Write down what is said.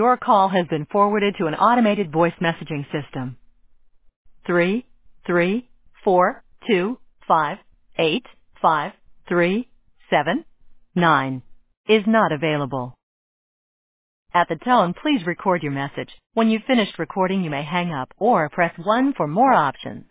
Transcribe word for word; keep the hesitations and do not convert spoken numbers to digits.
Your call has been forwarded to an automated voice messaging system. Three, three, four, two, five, eight, five, three, seven, nine is not available. At the tone, please record your message. When you've finished recording, you may hang up or press one for more options.